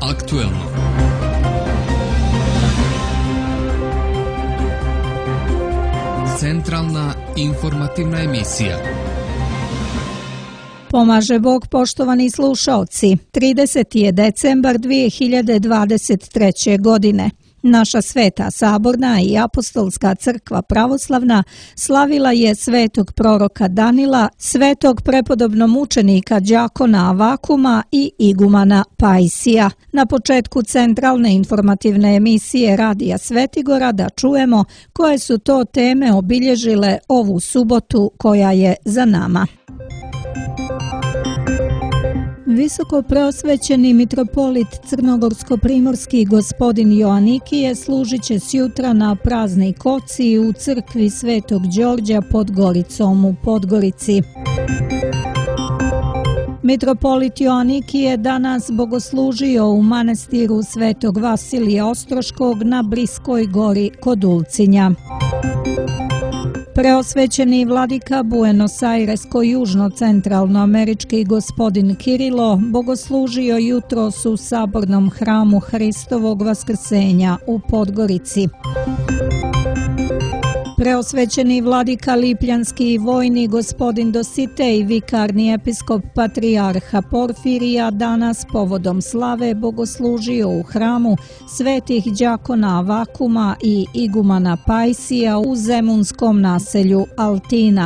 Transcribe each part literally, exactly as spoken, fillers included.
aktuelno. Centralna informativna emisija. Pomaže Bog, poštovani slušaoci. trideseti je decembar dvije hiljade dvadeset treće. godine. Naša sveta saborna i apostolska crkva pravoslavna slavila je svetog proroka Danila, svetog prepodobnomučenika đakona Avakuma i igumana Pajsija. Na početku centralne informativne emisije Radija Svetigora da čujemo koje su to teme obilježile ovu subotu koja je za nama. Visoko preosvećeni mitropolit crnogorsko-primorski gospodin Joanikije služit će sjutra na praznoj koci u crkvi Svetog Đorđa pod Goricom u Podgorici. Mitropolit Joanikije danas bogoslužio u manastiru Svetog Vasilija Ostroškog na Briskoj gori kod Ulcinja. Preosvećeni vladika Buenos Airesko-južno-centralnoamerički gospodin Kirilo bogoslužio jutros u sabornom hramu Hristovog vaskrsenja u Podgorici. Preosvećeni vladika Lipljanski i vojni gospodin Dositej, vikarni episkop patrijarha Porfirija, danas povodom slave bogoslužio u hramu svetih đakona Avakuma i igumana Pajsija u zemunskom naselju Altina.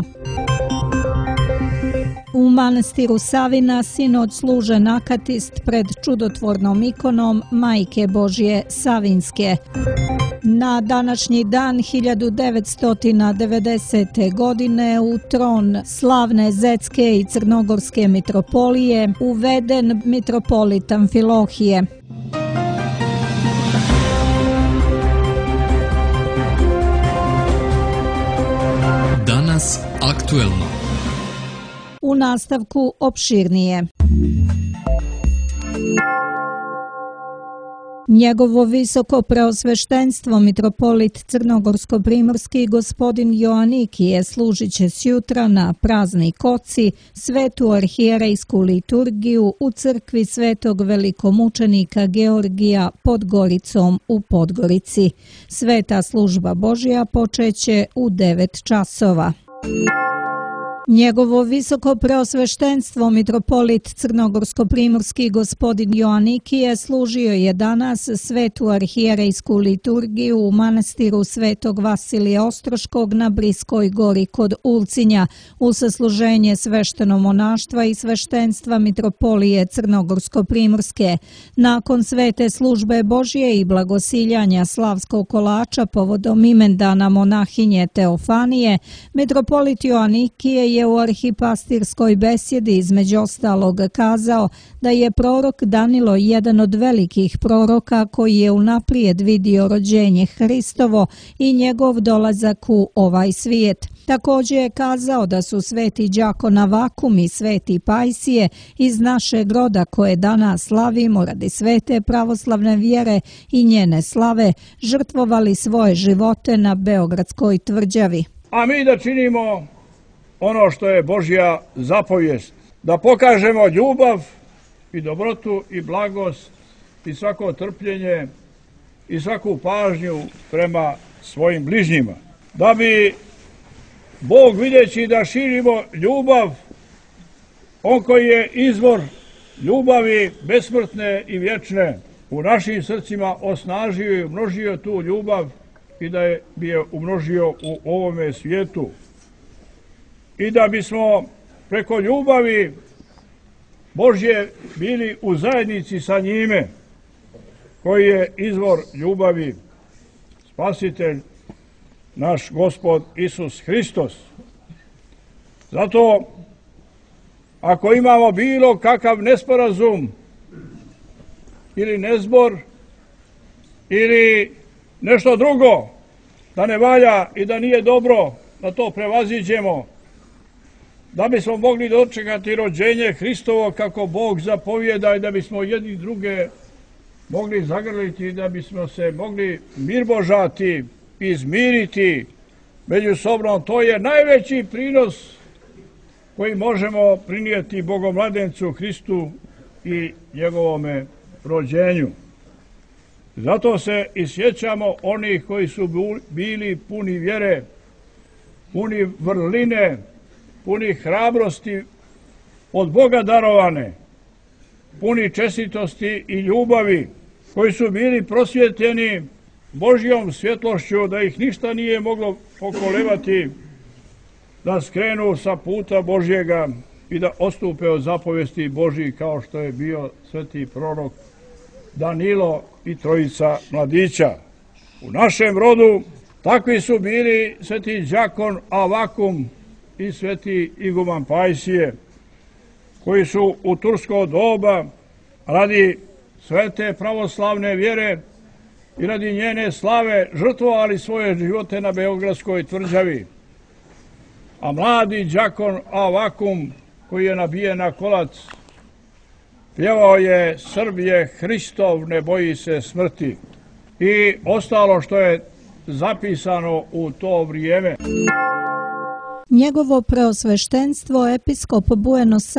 U manastiru Savina sinoć služe nakatist pred čudotvornom ikonom Majke Božje Savinske. Na današnji dan hiljadu devetsto devedesete. godine u tron slavne Zetske i Crnogorske mitropolije uveden mitropolit Amfilohije. Danas aktuelno. U nastavku opširnije. Njegovo visoko preosveštenstvo mitropolit crnogorsko-primorski gospodin Joanikije služit će sjutra na praznoj koci svetu arhijerejsku liturgiju u crkvi Svetog velikomučenika Georgija pod Goricom u Podgorici. Sveta služba Božja počeće u devet časova. Njegovo visoko preosveštenstvo mitropolit crnogorsko-primorski gospodin Joanikije služio je danas svetu arhijerejsku liturgiju u manastiru Svetog Vasilija Ostroškog na Briskoj gori kod Ulcinja u sasluženje sveštenomonaštva i sveštenstva mitropolije crnogorsko-primorske. Nakon svete službe Božje i blagosiljanja slavskog kolača povodom imendana monahinje Teofanije, mitropolit Joanikije je je u arhipastirskoj besjedi između ostalog kazao da je prorok Danilo jedan od velikih proroka koji je unaprijed vidio rođenje Hristovo i njegov dolazak u ovaj svijet. Također je kazao da su sveti đakon Avakum i sveti Pajsije iz našeg roda koje danas slavimo radi svete pravoslavne vjere i njene slave žrtvovali svoje živote na Beogradskoj tvrđavi. A mi da činimo ono što je Božja zapovijest, da pokažemo ljubav i dobrotu i blagost i svako trpljenje i svaku pažnju prema svojim bližnjima. Da bi Bog vidjeći da širimo ljubav, on koji je izvor ljubavi besmrtne i vječne, u našim srcima osnažio i umnožio tu ljubav i da je bi je umnožio u ovome svijetu. I da bismo preko ljubavi Božje bili u zajednici sa njime, koji je izvor ljubavi, spasitelj naš Gospod Isus Hristos. Zato, ako imamo bilo kakav nesporazum ili nezbor ili nešto drugo da ne valja i da nije dobro, da to prevaziđemo, da bismo mogli dočekati rođenje Hristovo kako Bog zapovijeda i da bismo jedni druge mogli zagrliti, da bismo se mogli mirbožati, izmiriti međusobno. To je najveći prinos koji možemo prinijeti Bogomladencu Hristu i njegovome rođenju. Zato se i sjećamo onih koji su bili puni vjere, puni vrline, puni hrabrosti od Boga darovane, puni čestitosti i ljubavi, koji su bili prosvjetljeni Božjom svjetlošću, da ih ništa nije moglo pokolebati, da skrenu sa puta Božjega i da odstupe od zapovesti Božjih, kao što je bio sveti prorok Danilo i trojica mladića. U našem rodu takvi su bili sveti đakon Avakum i sveti iguman Pajsije, koji su u tursko doba radi svete pravoslavne vjere i radi njene slave žrtvovali svoje živote na Beogradskoj tvrđavi. A mladi đakon Avakum, koji je nabijen na kolac, pjevao je Srb je Hristov, ne boji se smrti, i ostalo što je zapisano u to vrijeme. Njegovo preosveštenstvo episkop Buenos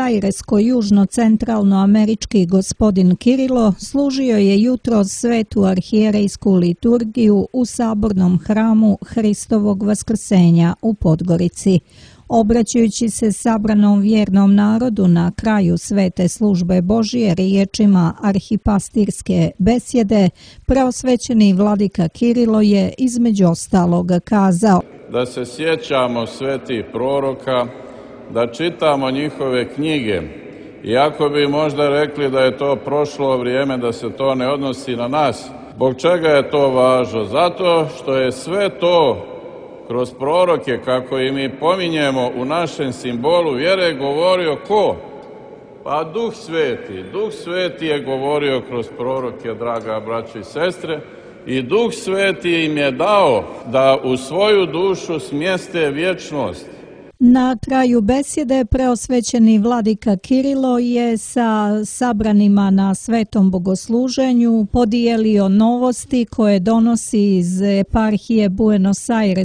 Airesko-južno-centralnoamerički gospodin Kirilo služio je jutros svetu arhijerejsku liturgiju u sabornom hramu Hristovog vaskrsenja u Podgorici. Obraćajući se sabranom vjernom narodu na kraju svete službe Božije riječima arhipastirske besjede, preosvećeni vladika Kirilo je između ostalog kazao: da se sjećamo svetih proroka, da čitamo njihove knjige, iako bi možda rekli da je to prošlo vrijeme, da se to ne odnosi na nas. Zbog čega je to važno? Zato što je sve to kroz proroke, kako i mi pominjemo u našem simbolu vjere, govorio ko? Pa Duh Sveti. Duh Sveti je govorio kroz proroke, draga braćo i sestre, i Duh Sveti im je dao da u svoju dušu smjeste vječnost. Na kraju besjede preosvećeni vladika Kirilo je sa sabranima na svetom bogosluženju podijelio novosti koje donosi iz eparhije Buenos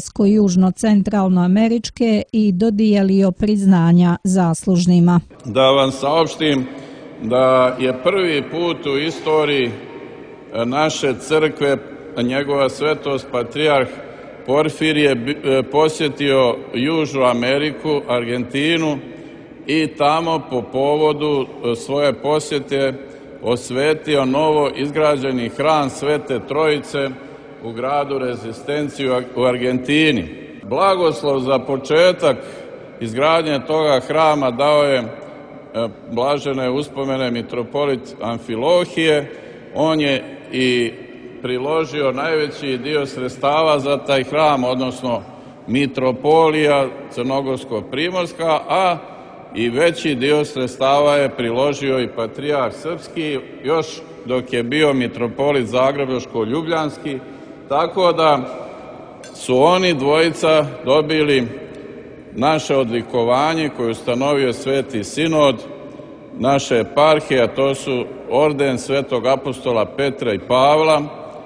Airesko-južno-centralnoameričke i dodijelio priznanja zaslužnima. Da vam saopštim da je prvi put u istoriji naše crkve njegova svetost patrijarh Porfirije posjetio Južnu Ameriku, Argentinu, i tamo po povodu svoje posjete osvetio novo izgrađeni hram Svete Trojice u gradu Rezistenciju u Argentini. Blagoslov za početak izgradnje toga hrama dao je blažene uspomene mitropolit Amfilohije. On je i priložio najveći dio sredstava za taj hram, odnosno mitropolija Crnogorsko-primorska, a i veći dio sredstava je priložio i patrijarh srpski, još dok je bio mitropolit Zagrebačko-ljubljanski, tako da su oni dvojica dobili naše odlikovanje koje je ustanovio Sveti Sinod naše eparhije, a to su orden Svetog apostola Petra i Pavla,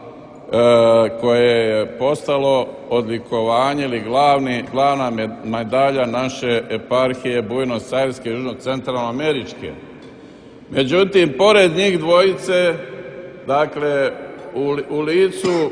koje je postalo odlikovanje ili glavni, glavna medalja naše eparhije Buenos Aireske i južno-centralnoameričke. Međutim, pored njih dvojice, dakle, u, u licu e,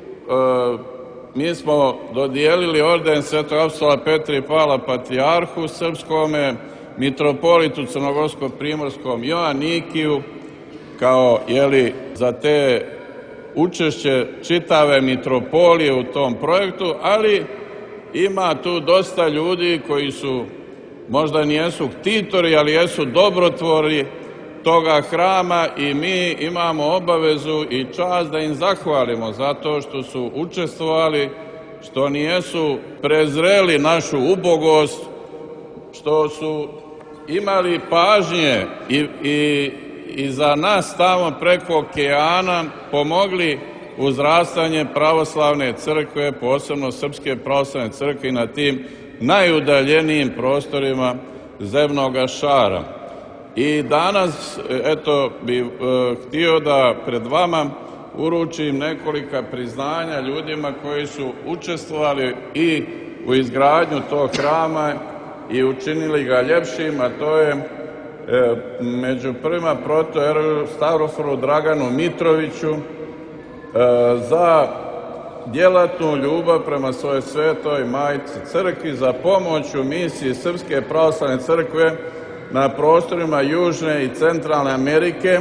mi smo dodijelili orden Svetog apostola Petra i Pavla patrijarhu srpskome, mitropolitu Crnogorsko-primorskom Joanikiju, kao, jeli, za te učešće čitave mitropolije u tom projektu, ali ima tu dosta ljudi koji su, možda nijesu ktitori, ali jesu dobrotvori toga hrama, i mi imamo obavezu i čast da im zahvalimo zato što su učestvovali, što nijesu prezreli našu ubogost, što su imali pažnje i, i i za nas tamo preko okeana pomogli uzrastanje pravoslavne crkve, posebno Srpske pravoslavne crkve, na tim najudaljenijim prostorima zemnoga šara. I danas, eto, bih e, htio da pred vama uručim nekolika priznanja ljudima koji su učestvovali i u izgradnju tog hrama i učinili ga ljepšim, a to je među prvima protoereju Stavroforu Draganu Mitroviću za djelatnu ljubav prema svojoj svetoj majci crkvi, za pomoć u misiji Srpske pravoslavne crkve na prostorima Južne i Centralne Amerike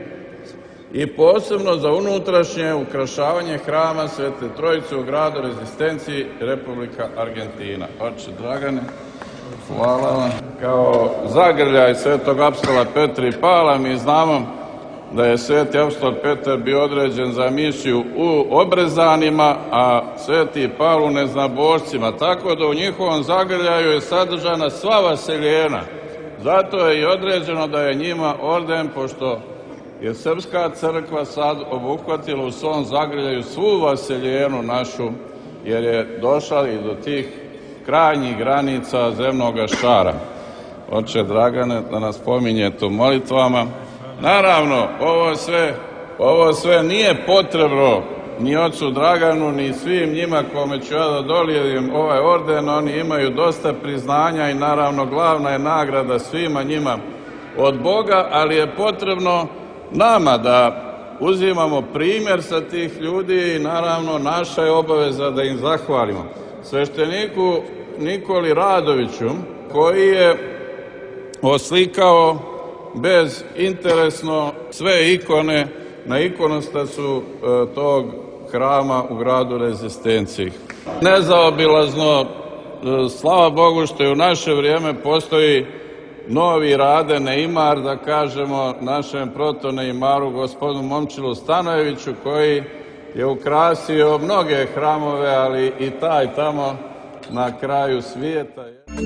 i posebno za unutrašnje ukrašavanje hrama Svete Trojice u gradu Rezistenciji, Republika Argentina. Oče Dragane, hvala vam. Kao zagrljaj svetog apostola Petra i Pavla mi znamo da je sveti apostol Petar bio određen za misiju u obrezanima, a sveti Pavle u neznabošcima, tako da u njihovom zagrljaju je sadržana sva vaseljena. Zato je i određeno da je njima orden, pošto je Srpska crkva sad obuhvatila u svom zagrljaju svu vaseljenu našu, jer je došla i do tih krajnjih granica zemnog šara. Oče Dragane, da nas pominjete u molitvama. Naravno, ovo sve, ovo sve nije potrebno ni ocu Draganu, ni svim njima kome ću ja da dolijedim ovaj orden. Oni imaju dosta priznanja i naravno glavna je nagrada svima njima od Boga, ali je potrebno nama da uzimamo primjer sa tih ljudi i naravno naša je obaveza da im zahvalimo. Svešteniku Nikoli Radoviću, koji je oslikao bezinteresno sve ikone na ikonostasu tog hrama u gradu Rezistenciji. Nezaobilazno, slava Bogu što je u naše vrijeme postoji novi Rade Neimar, da kažemo našem protoneimaru gospodinu Momčilu Stanojeviću, koji je ukrasio mnoge hramove, ali i taj tamo na kraju svijeta.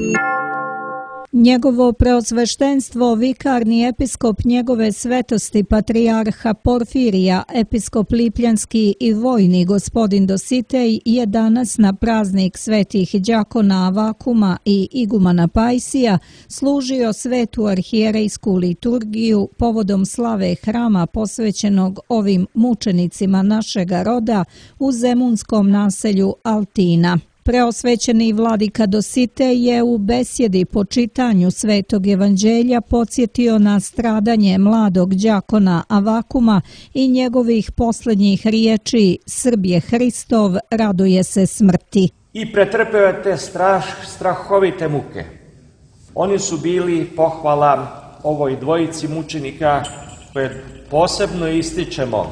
Njegovo preosveštenstvo, vikarni episkop njegove svetosti patrijarha Porfirija, episkop Lipljanski i vojni gospodin Dositej je danas na praznik svetih đakona Avakuma i igumana Pajsija služio svetu arhijerejsku liturgiju povodom slave hrama posvećenog ovim mučenicima našega roda u zemunskom naselju Altina. Preosvećeni vladika Dositej je u besjedi po čitanju Svetog evanđelja podsjetio na stradanje mladog đakona Avakuma i njegovih posljednjih riječi: Srb je Hristov, raduje se smrti. I pretrpeo je te strah, strahovite muke. Oni su bili pohvala ovoj dvojici mučenika koje posebno ističemo,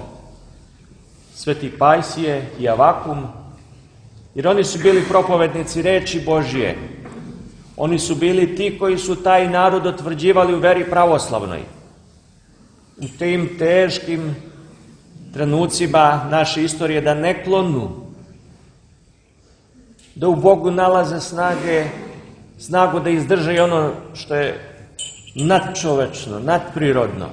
Sveti Pajsije i Avakum, jer oni su bili propovednici reči Božije. Oni su bili ti koji su taj narod utvrđivali u veri pravoslavnoj. U tim teškim trenucima naše istorije da ne klonu, da u Bogu nalaze snage, snagu da izdrže i ono što je nadčovečno, nadprirodno.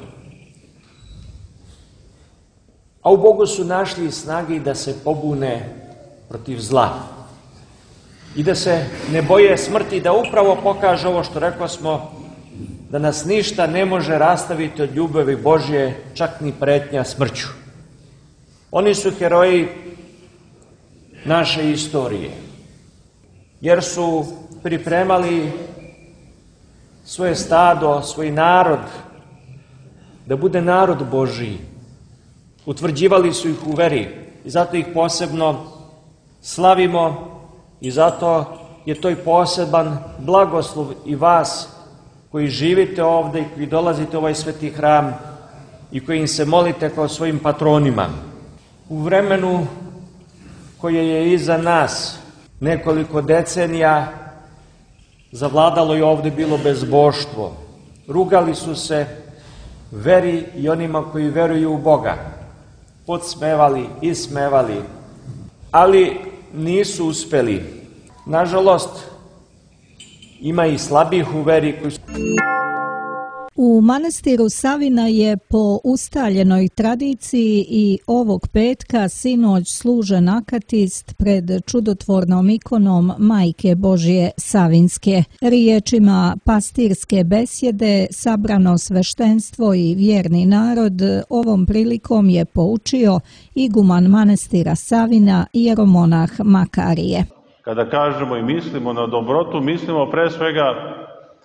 A u Bogu su našli i snage da se pobune protiv zla i da se ne boje smrti, da upravo pokaže ovo što rekao smo, da nas ništa ne može rastaviti od ljubavi Božje, čak ni pretnja smrću. Oni su heroji naše istorije, jer su pripremali svoje stado, svoj narod, da bude narod Božji. Utvrđivali su ih u veri i zato ih posebno slavimo i zato je to i poseban blagoslov i vas koji živite ovdje i koji dolazite u ovaj sveti hram i koji im se molite kao svojim patronima. U vremenu koje je iza nas, nekoliko decenija, zavladalo je ovdje bilo bezboštvo. Rugali su se veri i onima koji veruju u Boga. Podsmevali, ismevali, ali nisu uspeli. Nažalost, ima i slabih u veri koji su... U manastiru Savina je po ustaljenoj tradiciji i ovog petka sinoć služen akatist pred čudotvornom ikonom Majke Božje Savinske. Riječima pastirske besjede sabrano sveštenstvo i vjerni narod ovom prilikom je poučio iguman manastira Savina jeromonah Makarije. Kada kažemo i mislimo na dobrotu, mislimo pre svega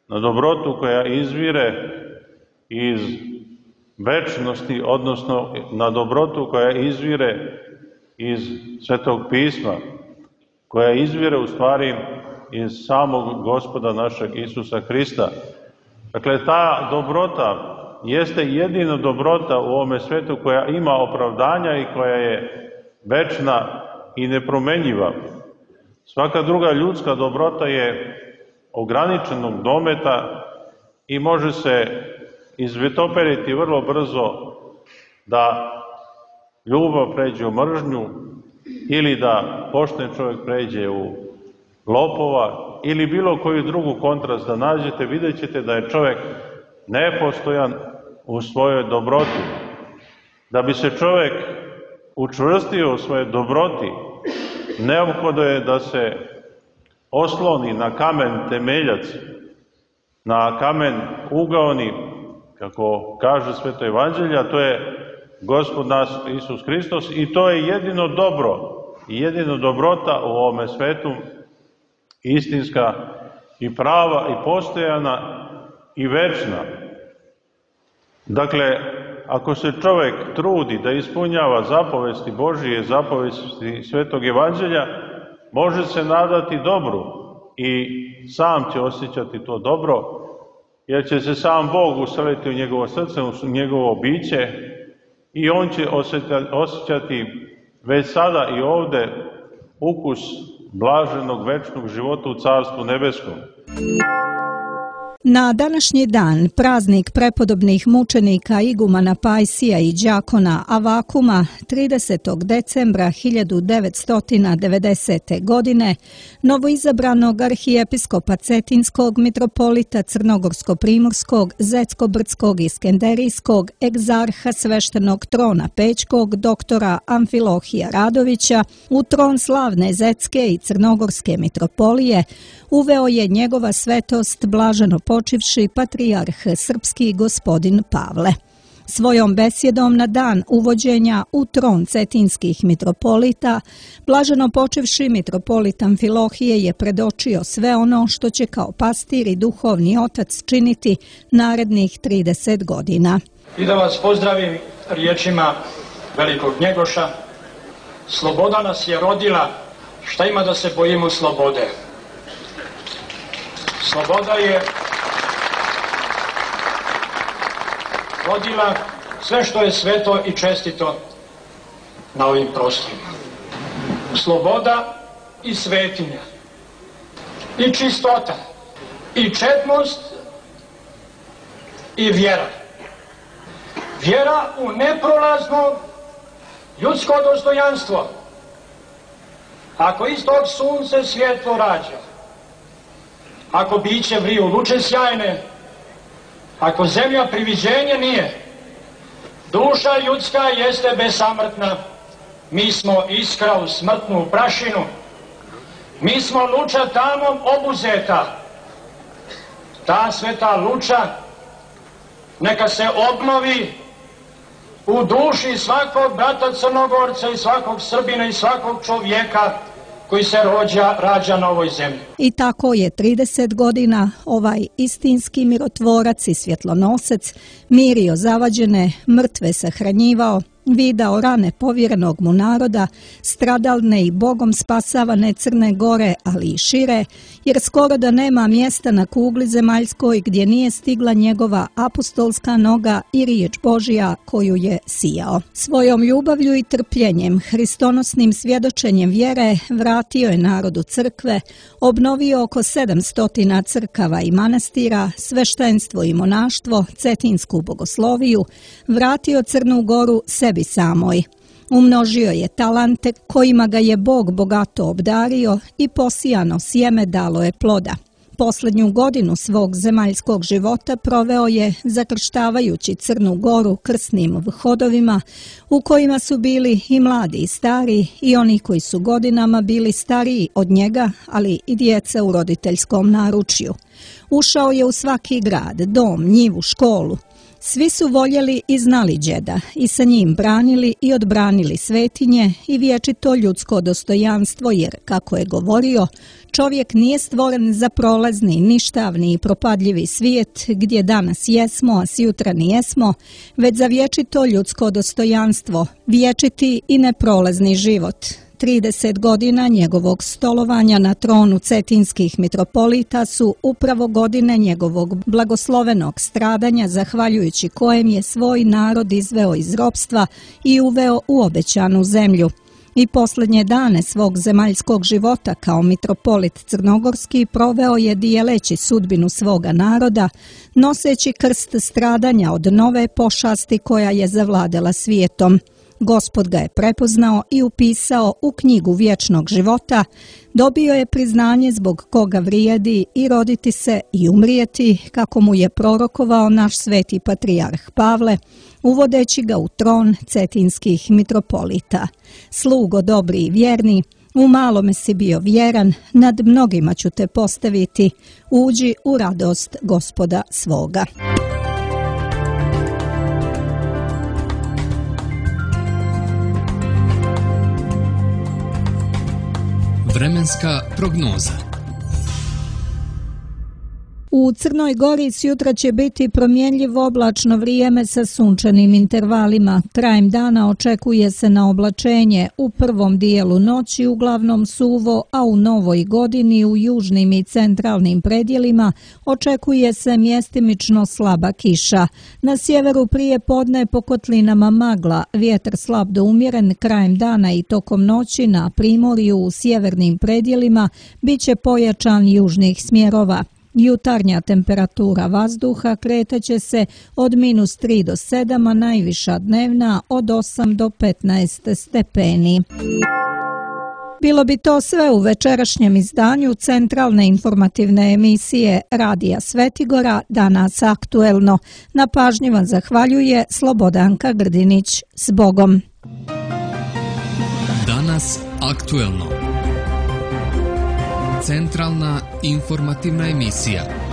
na dobrotu koja izvire iz večnosti, odnosno na dobrotu koja izvire iz Svetog pisma, koja izvire u stvari iz samog Gospoda našeg Isusa Hrista. Dakle, ta dobrota jeste jedina dobrota u ovome svetu koja ima opravdanja i koja je večna i nepromenjiva. Svaka druga ljudska dobrota je ograničenog dometa i može se izvitoperiti vrlo brzo da ljubav pređe u mržnju ili da pošten čovjek pređe u lopova ili bilo koju drugu kontrast da nađete, vidjet ćete da je čovjek nepostojan u svojoj dobroti. Da bi se čovjek učvrstio u svojoj dobroti, neophodno je da se osloni na kamen temeljac, na kamen ugaoni, kako kaže Sveto Evanđelje, a to je Gospod nas Isus Hristos, i to je jedino dobro i jedino dobrota u ovome svetu, istinska i prava i postojana i večna. Dakle, ako se čovjek trudi da ispunjava zapovesti Božije, zapovesti Svetog Evanđelja, može se nadati dobru i sam će osjećati to dobro, jer će se sam Bog useliti u njegovo srce, u njegovo biće i on će osjećati već sada i ovde ukus blaženog večnog života u Carstvu nebeskom. Na današnji dan, praznik prepodobnih mučenika igumana Pajsija i đakona Avakuma, tridesetog decembra hiljadu devetsto devedesete. godine, novoizabranog arhijepiskopa Cetinskog, mitropolita Crnogorsko-primorskog, Zetsko-brdskog i Skenderijskog, egzarha sveštenog trona Pećkog, doktora Amfilohija Radovića, u tron slavne Zetske i Crnogorske mitropolije, uveo je njegova svetost blaženo počivši patrijarh srpski gospodin Pavle. Svojom besjedom na dan uvođenja u tron cetinskih mitropolita, blaženo počivši mitropolit Amfilohije je predočio sve ono što će kao pastir i duhovni otac činiti narednih trideset godina. I da vas pozdravim riječima velikog Njegoša. Sloboda nas je rodila, šta ima da se bojimo slobode? Sloboda je rodila sve što je sveto i čestito na ovim prostorima. Sloboda i svetinja, i čistota, i čednost, i vjera. Vjera u neprolazno ljudsko dostojanstvo. Ako iz tog sunce svjetlo rađa, ako biće vriju luče sjajne, ako zemlja priviđenje nije, duša ljudska jeste besamrtna, mi smo iskra u smrtnu prašinu, mi smo luča tamom obuzeta. Ta sveta luča neka se obnovi u duši svakog brata Crnogorca i svakog Srbina i svakog čovjeka koji se rođa, rađa na ovoj zemlji. I tako je trideset godina ovaj istinski mirotvorac i svjetlonosec mirio zavađene, mrtve sahranjivao, vidao rane povjerenog mu naroda, stradalne i Bogom spasavane Crne Gore, ali i šire, jer skoro da nema mjesta na kugli zemaljskoj gdje nije stigla njegova apostolska noga i riječ Božja koju je sijao. Svojom ljubavlju i trpljenjem, hristonosnim svjedočenjem vjere vratio je narodu crkve, obnovio oko sedamsto crkava i manastira, sveštenstvo i monaštvo, cetinsku bogosloviju, vratio Crnu Goru sebi samoj. Umnožio je talante kojima ga je Bog bogato obdario i posijano sjeme dalo je ploda. Posljednju godinu svog zemaljskog života proveo je zakrštavajući Crnu Goru krsnim vhodovima u kojima su bili i mladi i stari i oni koji su godinama bili stariji od njega, ali i djeca u roditeljskom naručju. Ušao je u svaki grad, dom, njivu, školu. Svi su voljeli i znali đeda i sa njim branili i odbranili svetinje i vječito ljudsko dostojanstvo, jer, kako je govorio, čovjek nije stvoren za prolazni, ništavni i propadljivi svijet gdje danas jesmo, a sjutra nijesmo, već za vječito ljudsko dostojanstvo, vječiti i neprolazni život. trideset godina njegovog stolovanja na tronu cetinskih mitropolita su upravo godine njegovog blagoslovenog stradanja, zahvaljujući kojem je svoj narod izveo iz ropstva i uveo u obećanu zemlju. I posljednje dane svog zemaljskog života kao mitropolit crnogorski proveo je dijeleći sudbinu svoga naroda, noseći krst stradanja od nove pošasti koja je zavladala svijetom. Gospod ga je prepoznao i upisao u knjigu vječnog života, dobio je priznanje zbog koga vrijedi i roditi se i umrijeti, kako mu je prorokovao naš sveti patrijarh Pavle, uvodeći ga u tron cetinskih mitropolita. Slugo dobri i vjerni, u malome si bio vjeran, nad mnogima ću te postaviti, uđi u radost Gospoda svoga. Vremenska prognoza. U Crnoj Gori sutra će biti promjenjivo oblačno vrijeme sa sunčanim intervalima. Krajem dana očekuje se na oblačenje, u prvom dijelu noći uglavnom suvo, a u Novoj godini u južnim i centralnim predjelima očekuje se mjestimično slaba kiša. Na sjeveru prije podne po kotlinama magla, vjetar slab do umjeren krajem dana i tokom noći na primorju u sjevernim predjelima bit će pojačan južnih smjerova. Jutarnja temperatura vazduha kretaće se od minus tri do sedam, a najviša dnevna od osam do petnaest stepeni. Bilo bi to sve u večerašnjem izdanju centralne informativne emisije Radija Svetigora, danas aktuelno. Na pažnji vam zahvaljuje Slobodanka Grdinić. S Bogom! Danas aktuelno. Centralna informativna emisija.